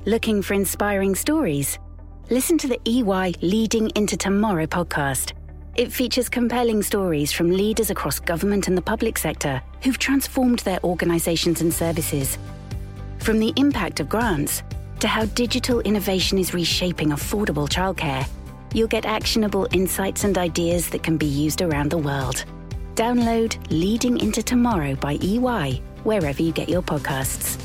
Looking for inspiring stories? Listen to the EY Leading into Tomorrow podcast. It features compelling stories from leaders across government and the public sector who've transformed their organisations and services. From the impact of grants to how digital innovation is reshaping affordable childcare, you'll get actionable insights and ideas that can be used around the world. Download Leading into Tomorrow by EY wherever you get your podcasts.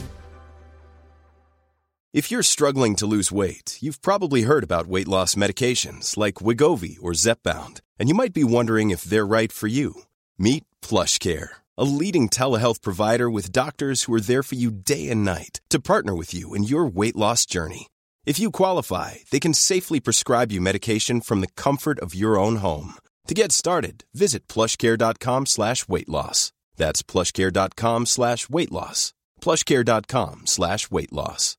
If you're struggling to lose weight, you've probably heard about weight loss medications like Wegovy or Zepbound, and you might be wondering if they're right for you. Meet PlushCare, a leading telehealth provider with doctors who are there for you day and night to partner with you in your weight loss journey. If you qualify, they can safely prescribe you medication from the comfort of your own home. To get started, visit plushcare.com/weightloss. That's plushcare.com/weightloss. plushcare.com/weightloss.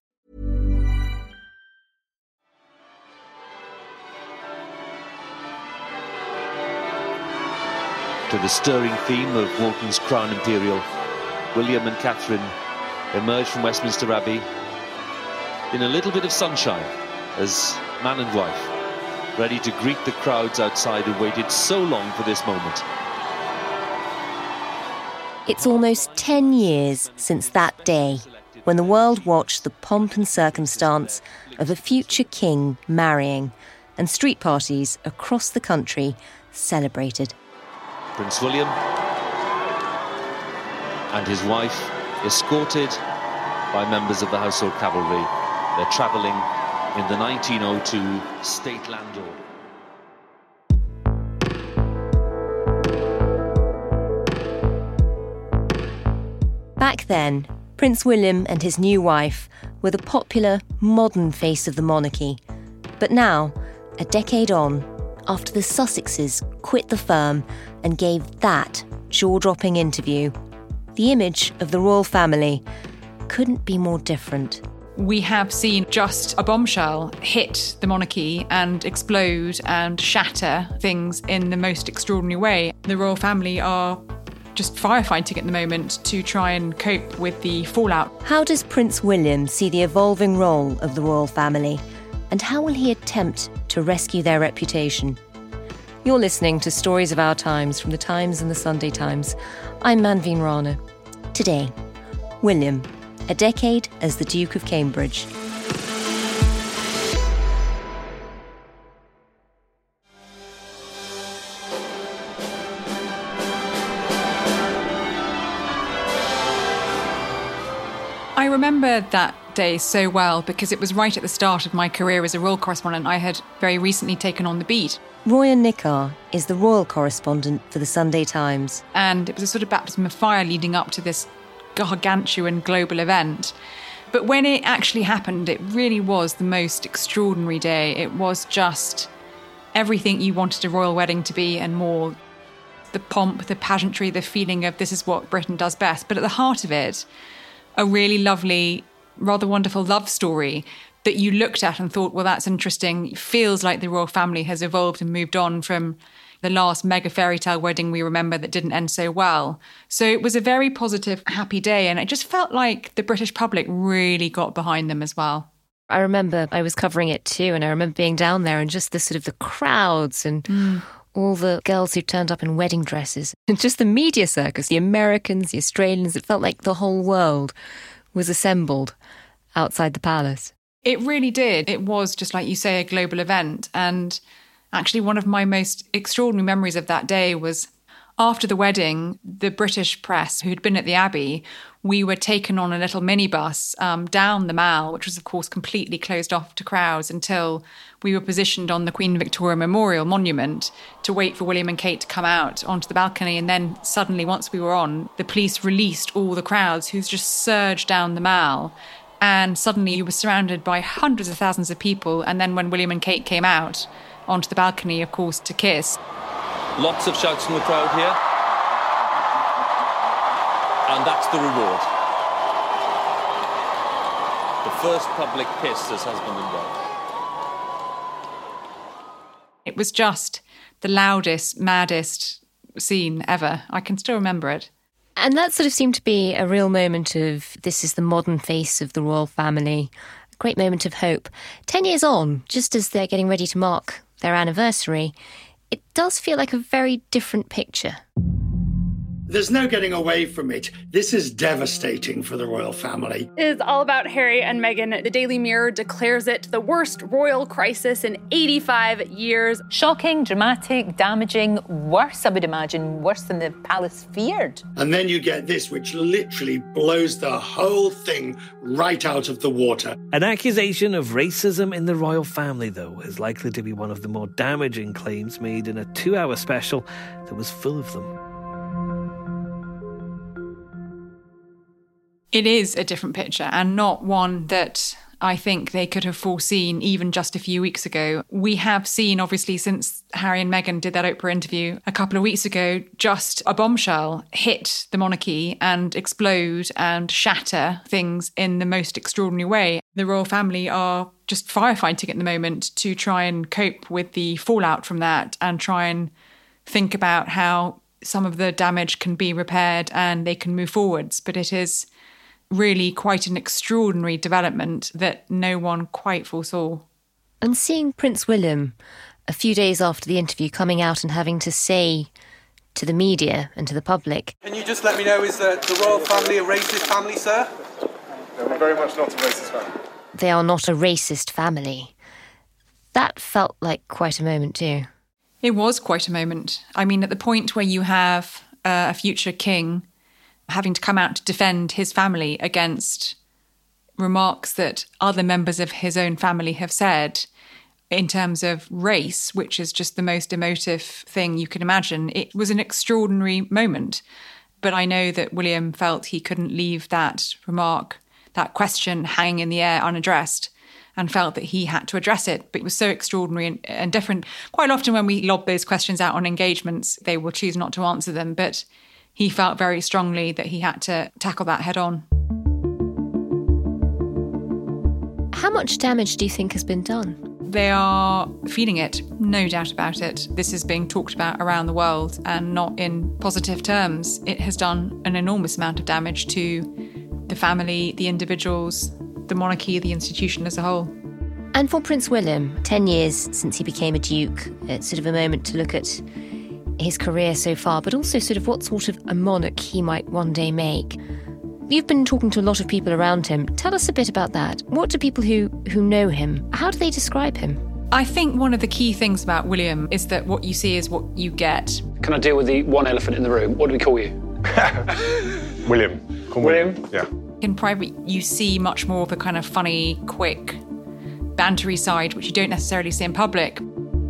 To the stirring theme of Walton's Crown Imperial, William and Catherine emerge from Westminster Abbey in a little bit of sunshine as man and wife, ready to greet the crowds outside who waited so long for this moment. It's almost 10 years since that day when the world watched the pomp and circumstance of a future king marrying, and street parties across the country celebrated. Prince William and his wife, escorted by members of the Household Cavalry. They're travelling in the 1902 State Landau. Back then, Prince William and his new wife were the popular, modern face of the monarchy. But now, a decade on, after the Sussexes quit the firm and gave that jaw-dropping interview, the image of the royal family couldn't be more different. We have seen just a bombshell hit the monarchy and explode and shatter things in the most extraordinary way. The royal family are just firefighting at the moment to try and cope with the fallout. How does Prince William see the evolving role of the royal family? And how will he attempt to rescue their reputation? You're listening to Stories of Our Times from The Times and The Sunday Times. I'm Manveen Rana. Today, William, a decade as the Duke of Cambridge. I remember that day so well because it was right at the start of my career as a royal correspondent. I had very recently taken on the beat. Roya Nikkhah is the royal correspondent for The Sunday Times. And it was a sort of baptism of fire leading up to this gargantuan global event. But when it actually happened, it really was the most extraordinary day. It was just everything you wanted a royal wedding to be and more. The pomp, the pageantry, the feeling of this is what Britain does best. But at the heart of it, a really lovely, rather wonderful love story that you looked at and thought, well, that's interesting. It feels like the royal family has evolved and moved on from the last mega fairy tale wedding we remember that didn't end so well. So it was a very positive, happy day. And it just felt like the British public really got behind them as well. I remember I was covering it too, and I remember being down there and just the sort of the crowds and all the girls who turned up in wedding dresses. And just the media circus, the Americans, the Australians, it felt like the whole world was assembled outside the palace. It really did. It was, just like you say, a global event. And actually one of my most extraordinary memories of that day was after the wedding, the British press who'd been at the Abbey, we were taken on a little minibus down the Mall, which was, of course, completely closed off to crowds until we were positioned on the Queen Victoria Memorial Monument to wait for William and Kate to come out onto the balcony. And then suddenly, once we were on, the police released all the crowds who just surged down the Mall. And suddenly you were surrounded by hundreds of thousands of people. And then when William and Kate came out onto the balcony, of course, to kiss. Lots of shouts from the crowd here. And that's the reward. The first public kiss as husband and wife. It was just the loudest, maddest scene ever. I can still remember it. And that sort of seemed to be a real moment of this is the modern face of the royal family. great moment of hope. 10 years on, just as they're getting ready to mark their anniversary, it does feel like a very different picture. There's no getting away from it. This is devastating for the royal family. It is all about Harry and Meghan. The Daily Mirror declares it the worst royal crisis in 85 years. Shocking, dramatic, damaging, worse, I would imagine, worse than the palace feared. And then you get this, which literally blows the whole thing right out of the water. An accusation of racism in the royal family, though, is likely to be one of the more damaging claims made in a 2-hour special that was full of them. It is a different picture, and not one that I think they could have foreseen even just a few weeks ago. We have seen, obviously, since Harry and Meghan did that Oprah interview a couple of weeks ago, just a bombshell hit the monarchy and explode and shatter things in the most extraordinary way. The royal family are just firefighting at the moment to try and cope with the fallout from that and try and think about how some of the damage can be repaired and they can move forwards. But it is really quite an extraordinary development that no one quite foresaw. And seeing Prince William a few days after the interview coming out and having to say to the media and to the public, "Can you just let me know, is the royal family a racist family, sir?" No, we're very much not a racist family. They are not a racist family. That felt like quite a moment too. It was quite a moment. I mean, at the point where you have a future king having to come out to defend his family against remarks that other members of his own family have said in terms of race, which is just the most emotive thing you can imagine. It was an extraordinary moment. But I know that William felt he couldn't leave that remark, that question hanging in the air unaddressed, and felt that he had to address it. But it was so extraordinary and different. Quite often when we lob those questions out on engagements, they will choose not to answer them. But he felt very strongly that he had to tackle that head on. How much damage do you think has been done? They are feeling it, no doubt about it. This is being talked about around the world and not in positive terms. It has done an enormous amount of damage to the family, the individuals, the monarchy, the institution as a whole. And for Prince William, 10 years since he became a duke, it's sort of a moment to look at his career so far, but also sort of what sort of a monarch he might one day make. You've been talking to a lot of people around him. Tell us a bit about that. What do people who know him, how do they describe him? I think one of the key things about William is that what you see is what you get. Can I deal with the one elephant in the room? What do we call you? William. Call William? Yeah. In private, you see much more of the kind of funny, quick, bantery side, which you don't necessarily see in public.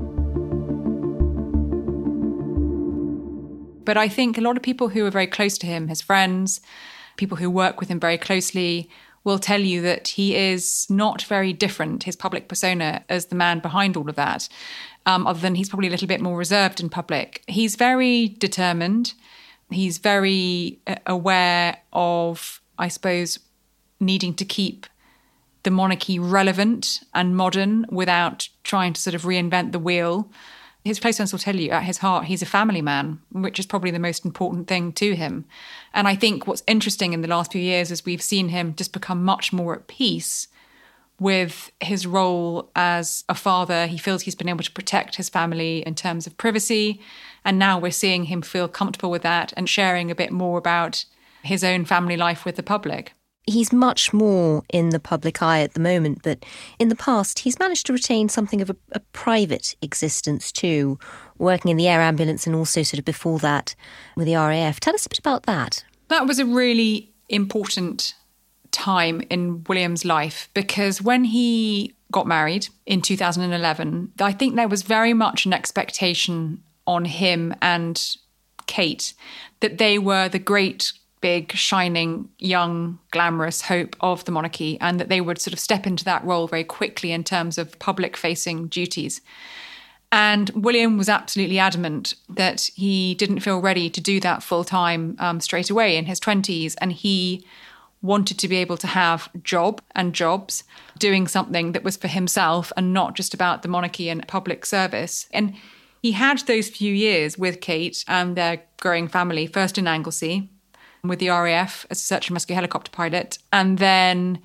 But I think a lot of people who are very close to him, his friends, people who work with him very closely, will tell you that he is not very different, his public persona, as the man behind all of that, other than he's probably a little bit more reserved in public. He's very determined. He's very aware of, I suppose, needing to keep the monarchy relevant and modern without trying to sort of reinvent the wheel. His close friends will tell you at his heart he's a family man, which is probably the most important thing to him. And I think what's interesting in the last few years is we've seen him just become much more at peace with his role as a father. He feels he's been able to protect his family in terms of privacy. And now we're seeing him feel comfortable with that and sharing a bit more about his own family life with the public. He's much more in the public eye at the moment, but in the past he's managed to retain something of a private existence too, working in the air ambulance and also sort of before that with the RAF. Tell us a bit about that. That was a really important time in William's life because when he got married in 2011, I think there was very much an expectation on him and Kate that they were the great big, shining, young, glamorous hope of the monarchy and that they would sort of step into that role very quickly in terms of public-facing duties. And William was absolutely adamant that he didn't feel ready to do that full-time straight away in his 20s. And he wanted to be able to have jobs, doing something that was for himself and not just about the monarchy and public service. And he had those few years with Kate and their growing family, first in Anglesey, with the RAF as a search and rescue helicopter pilot. And then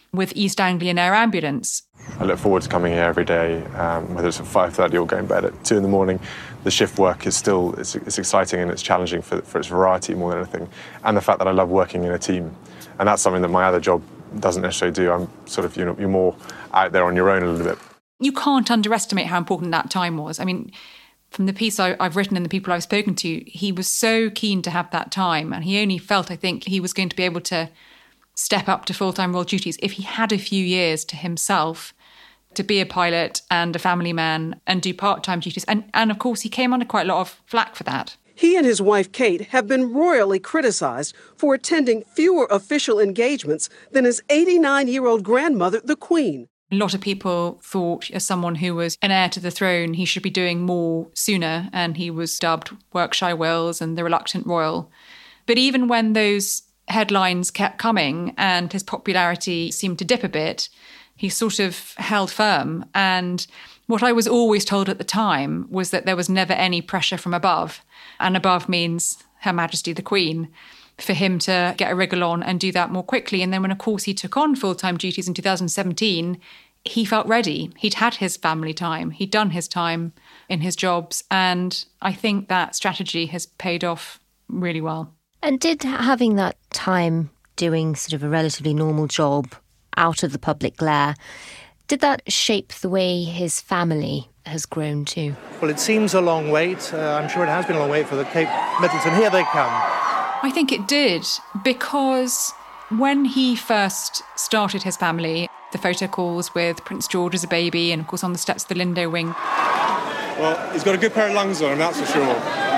with East Anglian Air Ambulance. I look forward to coming here every day, whether it's at 5:30 or going to bed at 2 in the morning. The shift work is still, it's exciting and it's challenging for its variety more than anything. And the fact that I love working in a team. And that's something that my other job doesn't necessarily do. I'm sort of, you're more out there on your own a little bit. You can't underestimate how important that time was. I mean, from the piece I've written and the people I've spoken to, he was so keen to have that time. And he only felt, I think, he was going to be able to step up to full-time royal duties if he had a few years to himself to be a pilot and a family man and do part-time duties. And of course, he came under quite a lot of flack for that. He and his wife, Kate, have been royally criticised for attending fewer official engagements than his 89-year-old grandmother, the Queen. A lot of people thought, as someone who was an heir to the throne, he should be doing more sooner, and he was dubbed Workshire Wills and the Reluctant Royal. But even when those headlines kept coming and his popularity seemed to dip a bit, he sort of held firm. And what I was always told at the time was that there was never any pressure from above. And above means Her Majesty the Queen, for him to get a wriggle on and do that more quickly. And then when, of course, he took on full-time duties in 2017, he felt ready. He'd had his family time. He'd done his time in his jobs. And I think that strategy has paid off really well. And did having that time doing sort of a relatively normal job out of the public glare, did that shape the way his family has grown too? Well, it seems a long wait. I'm sure it has been a long wait for the Kate Middleton. Here they come. I think it did, because when he first started his family, the photo calls with Prince George as a baby and, of course, on the steps of the Lindo wing. Well, he's got a good pair of lungs on him, that's for sure.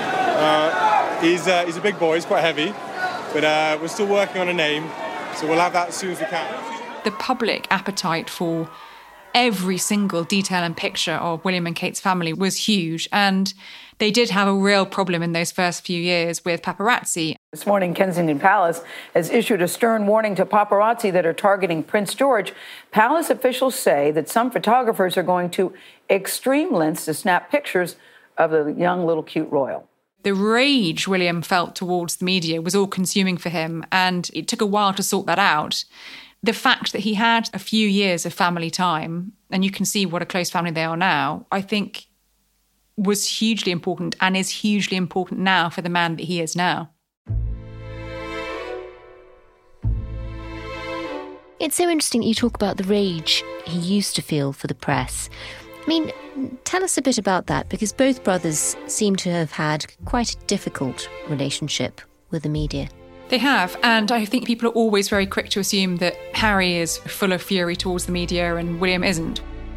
He's a big boy, he's quite heavy, but we're still working on a name, so we'll have that as soon as we can. The public appetite for every single detail and picture of William and Kate's family was huge, and they did have a real problem in those first few years with paparazzi. This morning, Kensington Palace has issued a stern warning to paparazzi that are targeting Prince George. Palace officials say that some photographers are going to extreme lengths to snap pictures of the young little cute royal. The rage William felt towards the media was all consuming for him, and it took a while to sort that out. The fact that he had a few years of family time, and you can see what a close family they are now, I think was hugely important and is hugely important now for the man that he is now. It's so interesting you talk about the rage he used to feel for the press. I mean, tell us a bit about that, because both brothers seem to have had quite a difficult relationship with the media. They have, and I think people are always very quick to assume that Harry is full of fury towards the media and William isn't.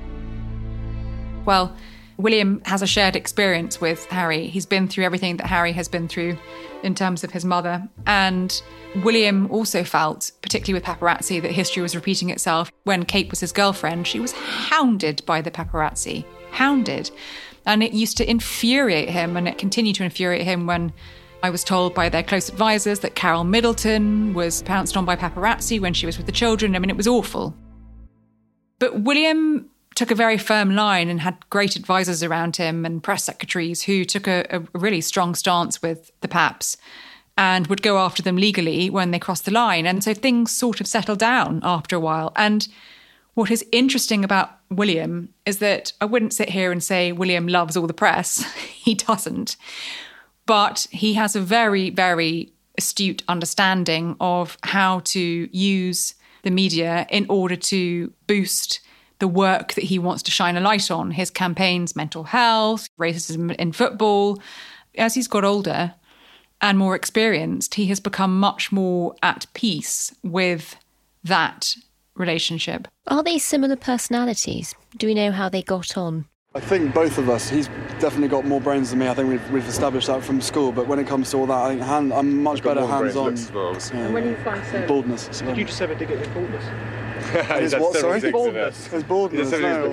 Well, William has a shared experience with Harry. He's been through everything that Harry has been through in terms of his mother. And William also felt, particularly with paparazzi, that history was repeating itself. When Kate was his girlfriend, she was hounded by the paparazzi. Hounded. And it used to infuriate him, and it continued to infuriate him when I was told by their close advisors that Carol Middleton was pounced on by paparazzi when she was with the children. I mean, it was awful. But William took a very firm line and had great advisors around him and press secretaries who took a really strong stance with the paps and would go after them legally when they crossed the line. And so things sort of settled down after a while. And what is interesting about William is that I wouldn't sit here and say William loves all the press. He doesn't. But he has a very, very astute understanding of how to use the media in order to boost the work that he wants to shine a light on. His campaigns, mental health, racism in football. As he's got older and more experienced, he has become much more at peace with that relationship. Are they similar personalities? Do we know how they got on? I think both of us. He's definitely got more brains than me. I think we've established that from school. But when it comes to all that, I think I'm much better hands-on. And when you find so baldness. So did you just ever dig at his baldness? His what? Sorry, baldness. His baldness.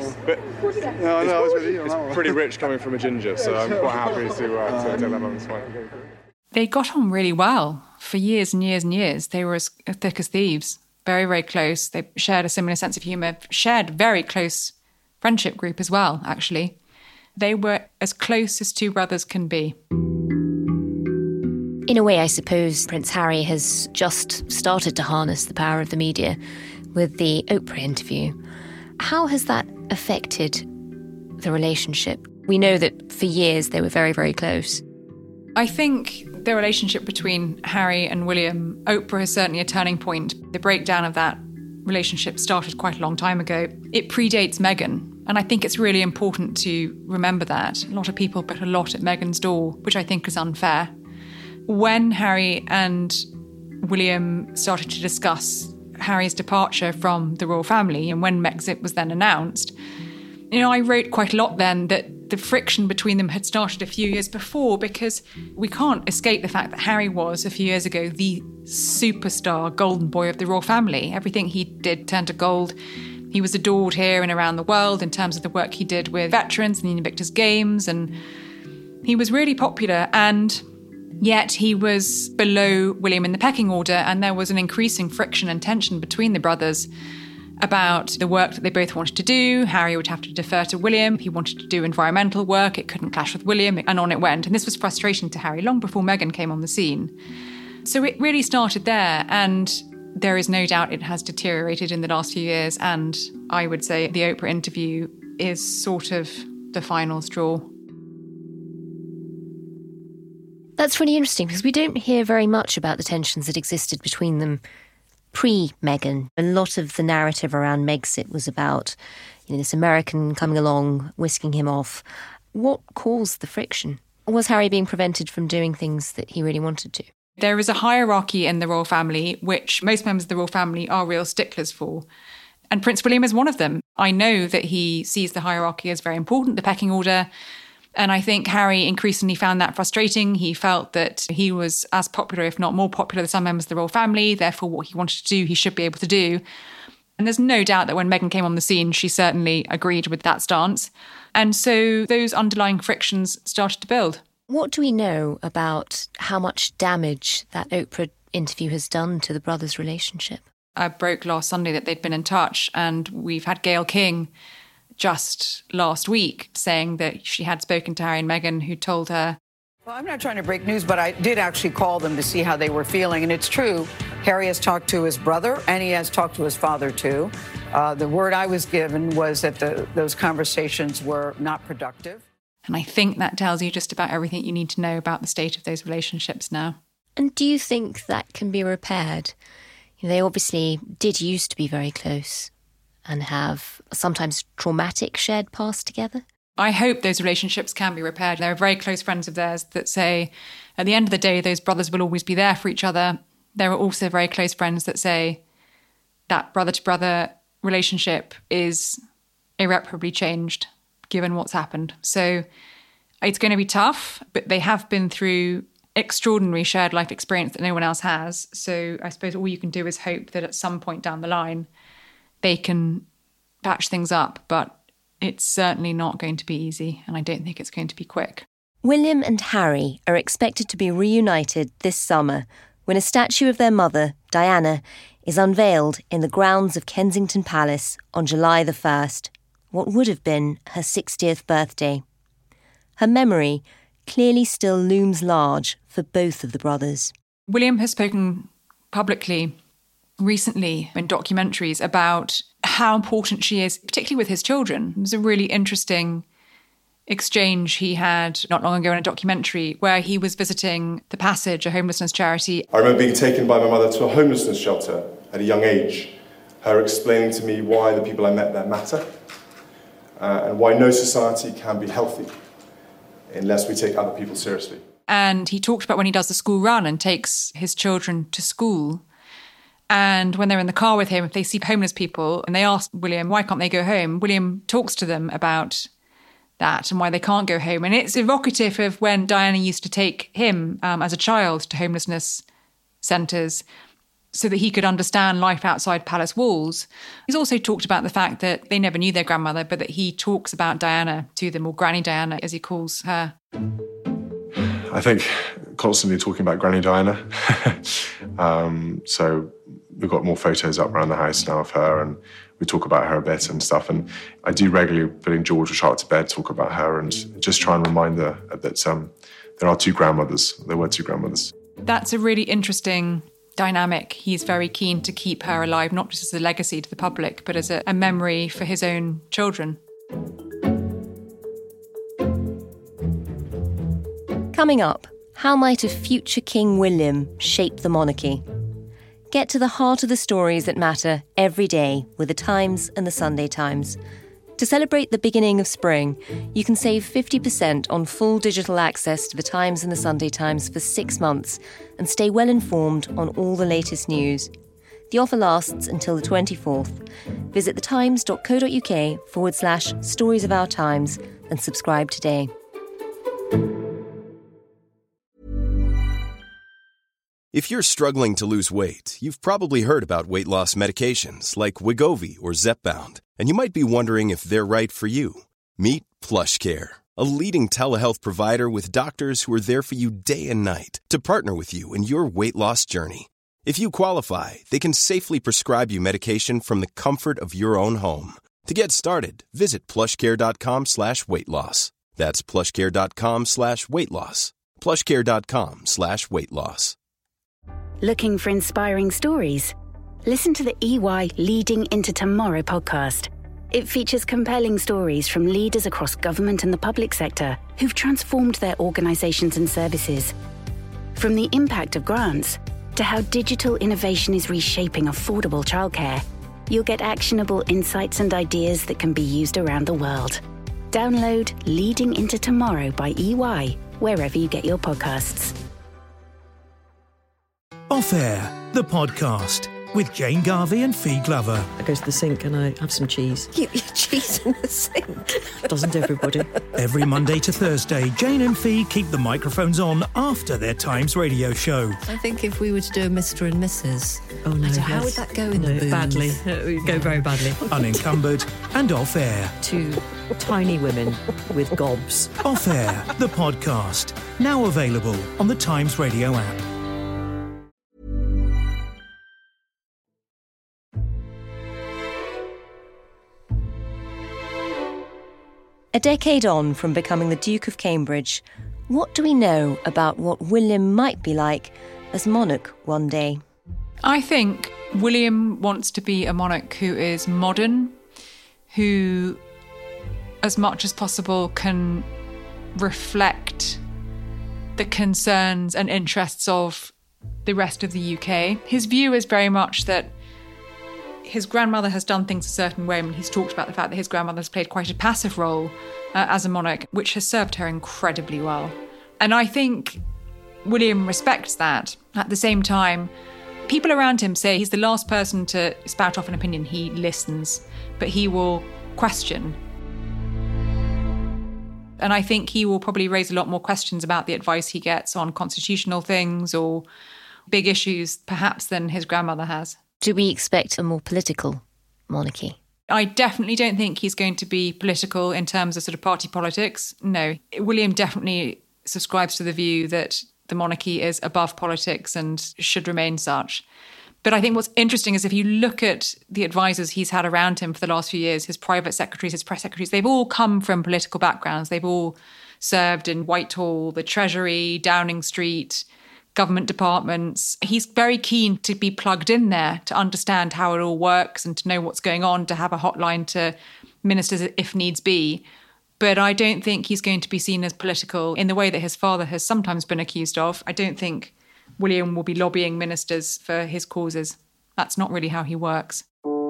No, I was with you on that one. It's pretty rich coming from a ginger, so I'm quite happy to tell them on this one. They got on really well for years and years and years. They were as thick as thieves, very, very close. They shared a similar sense of humour, shared very close friendship group as well, actually. They were as close as two brothers can be. In a way, I suppose Prince Harry has just started to harness the power of the media with the Oprah interview. How has that affected the relationship? We know that for years they were very, very close. I think the relationship between Harry and William, Oprah is certainly a turning point. The breakdown of that relationship started quite a long time ago. It predates Meghan, and I think it's really important to remember that. A lot of people put a lot at Meghan's door, which I think is unfair. When Harry and William started to discuss Harry's departure from the royal family, and when Megxit was then announced, I wrote quite a lot then that the friction between them had started a few years before, because we can't escape the fact that Harry was, a few years ago, the superstar golden boy of the royal family. Everything he did turned to gold. He was adored here and around the world in terms of the work he did with veterans and the Invictus Games, and he was really popular, and yet he was below William in the pecking order, and there was an increasing friction and tension between the brothers about the work that they both wanted to do. Harry would have to defer to William. He wanted to do environmental work. It couldn't clash with William, and on it went. And this was frustrating to Harry long before Meghan came on the scene. So it really started there, and there is no doubt it has deteriorated in the last few years, and I would say the Oprah interview is sort of the final straw. That's really interesting, because we don't hear very much about the tensions that existed between them pre-Meghan. A lot of the narrative around Megxit was about, this American coming along, whisking him off. What caused the friction? Was Harry being prevented from doing things that he really wanted to? There is a hierarchy in the royal family, which most members of the royal family are real sticklers for. And Prince William is one of them. I know that he sees the hierarchy as very important, the pecking order. And I think Harry increasingly found that frustrating. He felt that he was as popular, if not more popular, than some members of the royal family. Therefore, what he wanted to do, he should be able to do. And there's no doubt that when Meghan came on the scene, she certainly agreed with that stance. And so those underlying frictions started to build. What do we know about how much damage that Oprah interview has done to the brothers' relationship? I broke last Sunday that they'd been in touch, and we've had Gayle King just last week saying that she had spoken to Harry and Meghan, who told her... Well, I'm not trying to break news, but I did actually call them to see how they were feeling. And it's true, Harry has talked to his brother and he has talked to his father too. The word I was given was that those conversations were not productive. And I think that tells you just about everything you need to know about the state of those relationships now. And do you think that can be repaired? They obviously did used to be very close and have sometimes traumatic shared past together. I hope those relationships can be repaired. There are very close friends of theirs that say, at the end of the day, those brothers will always be there for each other. There are also very close friends that say that brother-to-brother relationship is irreparably changed, given what's happened. So it's going to be tough, but they have been through extraordinary shared life experience that no one else has. So I suppose all you can do is hope that at some point down the line, they can patch things up, but it's certainly not going to be easy, and I don't think it's going to be quick. William and Harry are expected to be reunited this summer when a statue of their mother, Diana, is unveiled in the grounds of Kensington Palace on July the 1st, what would have been her 60th birthday. Her memory clearly still looms large for both of the brothers. William has spoken publicly recently in documentaries about how important she is, particularly with his children. It was a really interesting exchange he had not long ago in a documentary where he was visiting The Passage, a homelessness charity. I remember being taken by my mother to a homelessness shelter at a young age, her explaining to me why the people I met there matter, and why no society can be healthy unless we take other people seriously. And he talked about when he does the school run and takes his children to school. And when they're in the car with him, if they see homeless people and they ask William, why can't they go home? William talks to them about that and why they can't go home. And it's evocative of when Diana used to take him as a child to homelessness centres so that he could understand life outside palace walls. He's also talked about the fact that they never knew their grandmother, but that he talks about Diana to them, or Granny Diana, as he calls her. I think constantly talking about Granny Diana. So we've got more photos up around the house now of her, and we talk about her a bit and stuff. And I do regularly, putting George or Charlotte to bed, talk about her and just try and remind her that there are two grandmothers. There were two grandmothers. That's a really interesting dynamic. He's very keen to keep her alive, not just as a legacy to the public, but as a memory for his own children. Coming up, how might a future King William shape the monarchy? Get to the heart of the stories that matter every day with The Times and The Sunday Times. To celebrate the beginning of spring, you can save 50% on full digital access to The Times and The Sunday Times for 6 months and stay well informed on all the latest news. The offer lasts until the 24th. Visit thetimes.co.uk/stories of our times and subscribe today. If you're struggling to lose weight, you've probably heard about weight loss medications like Wegovy or Zepbound, and you might be wondering if they're right for you. Meet PlushCare, a leading telehealth provider with doctors who are there for you day and night to partner with you in your weight loss journey. If you qualify, they can safely prescribe you medication from the comfort of your own home. To get started, visit plushcare.com/weight-loss. That's plushcare.com/weight-loss. plushcare.com/weight-loss. Looking for inspiring stories? Listen to the EY Leading into Tomorrow podcast. It features compelling stories from leaders across government and the public sector who've transformed their organisations and services. From the impact of grants to how digital innovation is reshaping affordable childcare, you'll get actionable insights and ideas that can be used around the world. Download Leading into Tomorrow by EY wherever you get your podcasts. Off Air, the podcast with Jane Garvey and Fee Glover. I go to the sink and I have some cheese. You cheese in the sink? Doesn't everybody? Every Monday to Thursday, Jane and Fee keep the microphones on after their Times radio show. I think if we were to do a Mr. and Mrs. Oh no, how would that go in the booth? Badly. It would go very badly. Unencumbered and Off Air. Two tiny women with gobs. Off Air, the podcast. Now available on the Times radio app. A decade on from becoming the Duke of Cambridge, what do we know about what William might be like as monarch one day? I think William wants to be a monarch who is modern, who, as much as possible, can reflect the concerns and interests of the rest of the UK. His view is very much that his grandmother has done things a certain way. I mean, he's talked about the fact that his grandmother has played quite a passive role as a monarch, which has served her incredibly well. And I think William respects that. At the same time, people around him say he's the last person to spout off an opinion. He listens, but he will question. And I think he will probably raise a lot more questions about the advice he gets on constitutional things or big issues, perhaps, than his grandmother has. Do we expect a more political monarchy? I definitely don't think he's going to be political in terms of sort of party politics. No. William definitely subscribes to the view that the monarchy is above politics and should remain such. But I think what's interesting is if you look at the advisors he's had around him for the last few years, his private secretaries, his press secretaries, they've all come from political backgrounds. They've all served in Whitehall, the Treasury, Downing Street, government departments. He's very keen to be plugged in there, to understand how it all works and to know what's going on, to have a hotline to ministers if needs be. But I don't think he's going to be seen as political in the way that his father has sometimes been accused of. I don't think William will be lobbying ministers for his causes. That's not really how he works.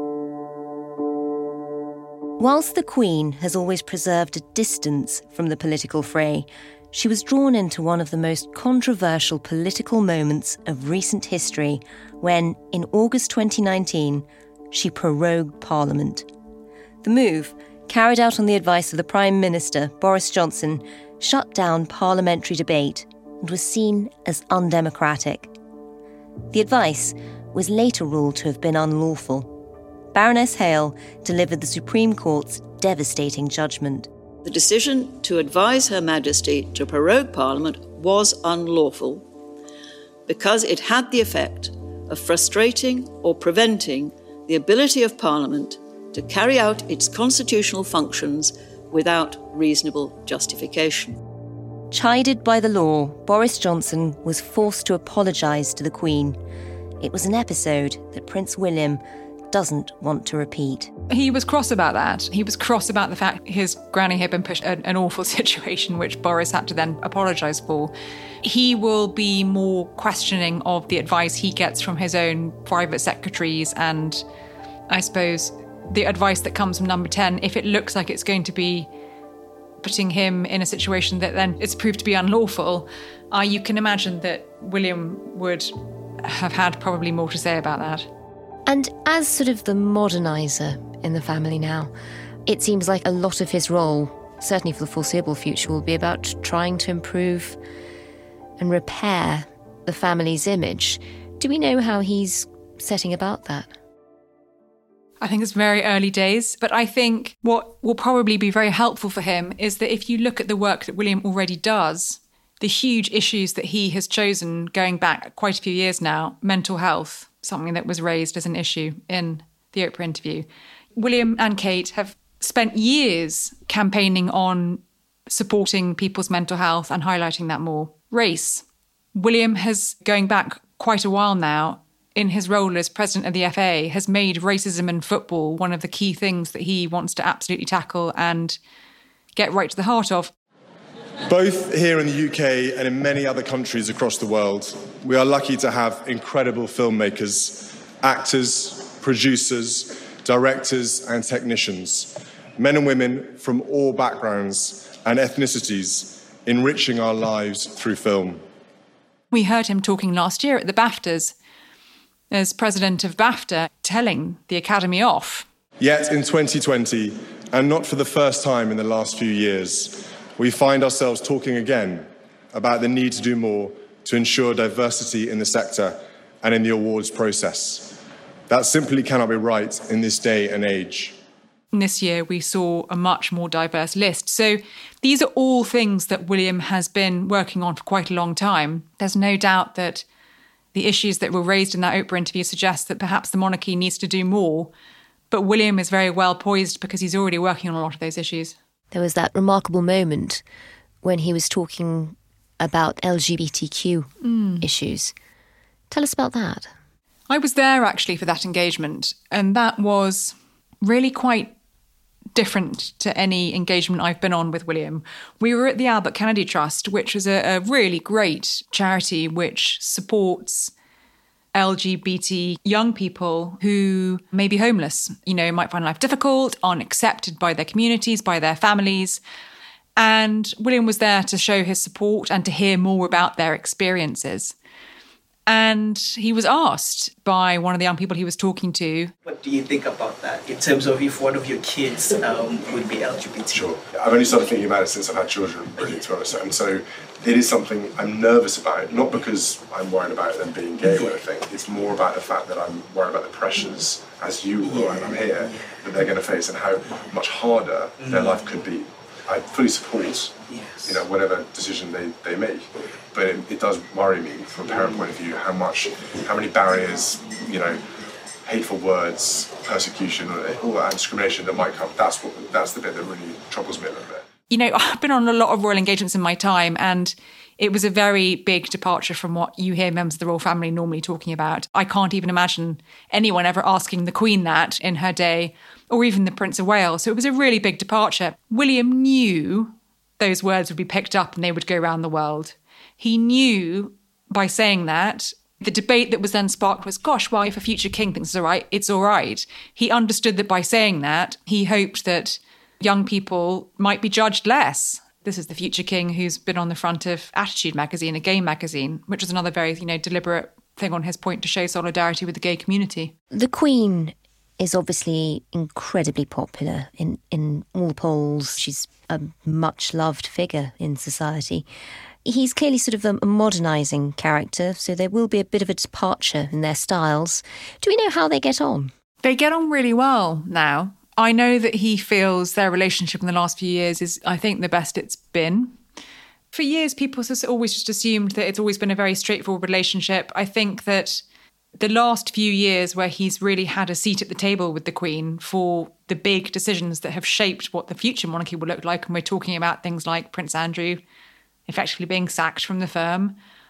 Whilst the Queen has always preserved a distance from the political fray, she was drawn into one of the most controversial political moments of recent history when, in August 2019, she prorogued Parliament. The move, carried out on the advice of the Prime Minister, Boris Johnson, shut down parliamentary debate and was seen as undemocratic. The advice was later ruled to have been unlawful. Baroness Hale delivered the Supreme Court's devastating judgment. The decision to advise Her Majesty to prorogue Parliament was unlawful because it had the effect of frustrating or preventing the ability of Parliament to carry out its constitutional functions without reasonable justification. Chided by the law, Boris Johnson was forced to apologise to the Queen. It was an episode that Prince William doesn't want to repeat. He was cross about that. He was cross about the fact his granny had been pushed in an awful situation, which Boris had to then apologise for. He will be more questioning of the advice he gets from his own private secretaries and, I suppose, the advice that comes from Number 10, if it looks like it's going to be putting him in a situation that then it's proved to be unlawful. You can imagine that William would have had probably more to say about that. And as sort of the moderniser in the family now, it seems like a lot of his role, certainly for the foreseeable future, will be about trying to improve and repair the family's image. Do we know how he's setting about that? I think it's very early days, but I think what will probably be very helpful for him is that if you look at the work that William already does, the huge issues that he has chosen going back quite a few years now, mental health, something that was raised as an issue in the Oprah interview. William and Kate have spent years campaigning on supporting people's mental health and highlighting that more. Race. William has, going back quite a while now, in his role as president of the FA, has made racism in football one of the key things that he wants to absolutely tackle and get right to the heart of. Both here in the UK and in many other countries across the world, we are lucky to have incredible filmmakers, actors, producers, directors and technicians, men and women from all backgrounds and ethnicities, enriching our lives through film. We heard him talking last year at the BAFTAs as president of BAFTA, telling the Academy off. Yet in 2020, and not for the first time in the last few years, we find ourselves talking again about the need to do more to ensure diversity in the sector and in the awards process. That simply cannot be right in this day and age. This year we saw a much more diverse list. So these are all things that William has been working on for quite a long time. There's no doubt that the issues that were raised in that Oprah interview suggest that perhaps the monarchy needs to do more. But William is very well poised because he's already working on a lot of those issues. There was that remarkable moment when he was talking about LGBTQ issues. Tell us about that. I was there actually for that engagement, and that was really quite different to any engagement I've been on with William. We were at the Albert Kennedy Trust, which is a really great charity which supports LGBT young people who may be homeless, might find life difficult, aren't accepted by their communities, by their families. And William was there to show his support and to hear more about their experiences. And he was asked by one of the young people he was talking to. What do you think about that in terms of if one of your kids would be LGBT? Sure. I've only started thinking about it since I've had children, really, to be honest. And so it is something I'm nervous about, not because I'm worried about them being gay or anything. It's more about the fact that I'm worried about the pressures, as you were and I'm here, that they're going to face and how much harder their life could be. I fully support, whatever decision they make. But it does worry me from a parent point of view how many barriers, hateful words, persecution, all that discrimination that might come. That's the bit that really troubles me a little bit. I've been on a lot of royal engagements in my time, and it was a very big departure from what you hear members of the royal family normally talking about. I can't even imagine anyone ever asking the Queen that in her day, or even the Prince of Wales. So it was a really big departure. William knew those words would be picked up and they would go around the world. He knew by saying that, the debate that was then sparked was, gosh, well, if a future king thinks it's all right. He understood that by saying that, he hoped that young people might be judged less. This is the future king who's been on the front of Attitude magazine, a gay magazine, which was another very, deliberate thing on his point to show solidarity with the gay community. The Queen is obviously incredibly popular in all polls. She's a much-loved figure in society. He's clearly sort of a modernising character, so there will be a bit of a departure in their styles. Do we know how they get on? They get on really well now. I know that he feels their relationship in the last few years is, I think, the best it's been. For years, people have always just assumed that it's always been a very straightforward relationship. I think that the last few years where he's really had a seat at the table with the Queen for the big decisions that have shaped what the future monarchy will look like, and we're talking about things like Prince Andrew effectively being sacked from the firm,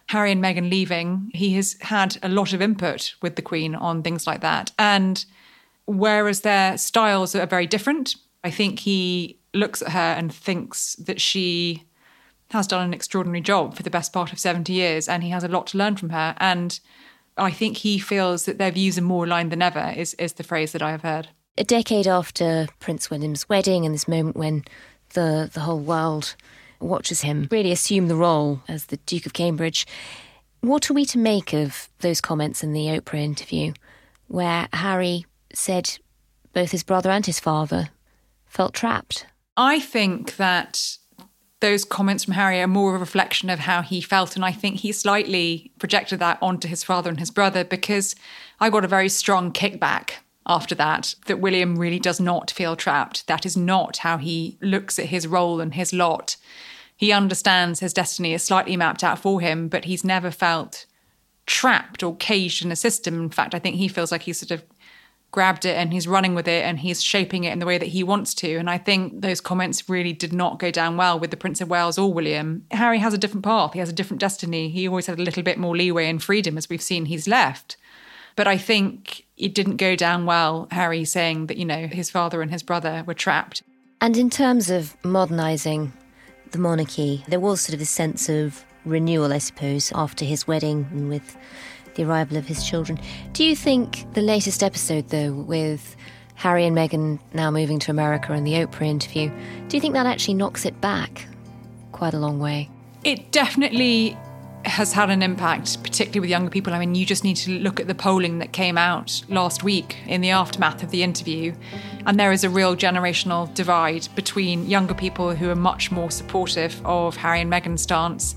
Harry and Meghan leaving, he has had a lot of input with the Queen on things like that. And whereas their styles are very different, I think he looks at her and thinks that she has done an extraordinary job for the best part of 70 years, and he has a lot to learn from her. And I think he feels that their views are more aligned than ever, is the phrase that I have heard. A decade after Prince William's wedding and this moment when the whole world watches him really assume the role as the Duke of Cambridge, what are we to make of those comments in the Oprah interview where Harry said both his brother and his father felt trapped? I think that those comments from Harry are more a reflection of how he felt, and I think he slightly projected that onto his father and his brother, because I got a very strong kickback after that William really does not feel trapped. That is not how he looks at his role and his lot. He understands his destiny is slightly mapped out for him, but he's never felt trapped or caged in a system. In fact, I think he feels like he's sort of grabbed it and he's running with it and he's shaping it in the way that he wants to. And I think those comments really did not go down well with the Prince of Wales or William. Harry has a different path. He has a different destiny. He always had a little bit more leeway and freedom, as we've seen he's left. But I think it didn't go down well, Harry saying that, his father and his brother were trapped. And in terms of modernising the monarchy, there was sort of a sense of renewal, I suppose, after his wedding and with the arrival of his children. Do you think the latest episode, though, with Harry and Meghan now moving to America and the Oprah interview, do you think that actually knocks it back quite a long way? It definitely has had an impact, particularly with younger people. I mean, you just need to look at the polling that came out last week in the aftermath of the interview, and there is a real generational divide between younger people who are much more supportive of Harry and Meghan's stance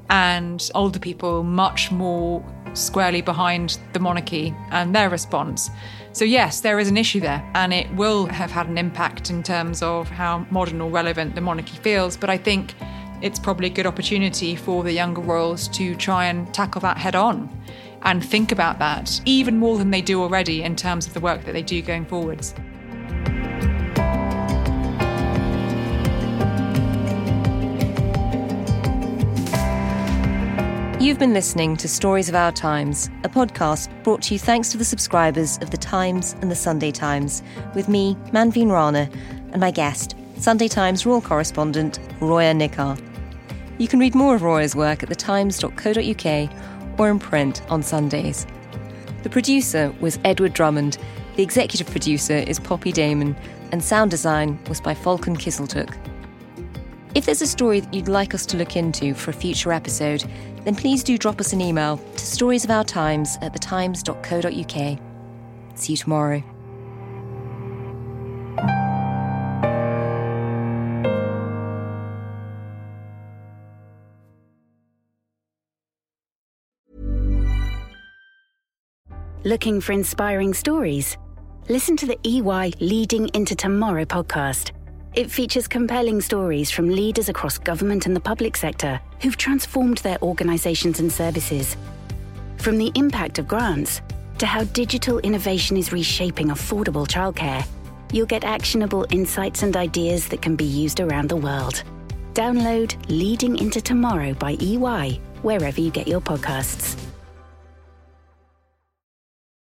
and older people much more squarely behind the monarchy and their response. So yes, there is an issue there, and it will have had an impact in terms of how modern or relevant the monarchy feels. But I think it's probably a good opportunity for the younger royals to try and tackle that head on and think about that even more than they do already in terms of the work that they do going forwards. You've been listening to Stories of Our Times, a podcast brought to you thanks to the subscribers of The Times and The Sunday Times, with me, Manveen Rana, and my guest, Sunday Times Royal Correspondent Roya Nikar. You can read more of Roya's work at thetimes.co.uk or in print on Sundays. The producer was Edward Drummond, the executive producer is Poppy Damon, and sound design was by Falcon Kisseltook. If there's a story that you'd like us to look into for a future episode, then please do drop us an email to storiesofourtimes@thetimes.co.uk. See you tomorrow. Looking for inspiring stories? Listen to the EY Leading into Tomorrow podcast. It features compelling stories from leaders across government and the public sector who've transformed their organisations and services. From the impact of grants to how digital innovation is reshaping affordable childcare, you'll get actionable insights and ideas that can be used around the world. Download Leading into Tomorrow by EY wherever you get your podcasts.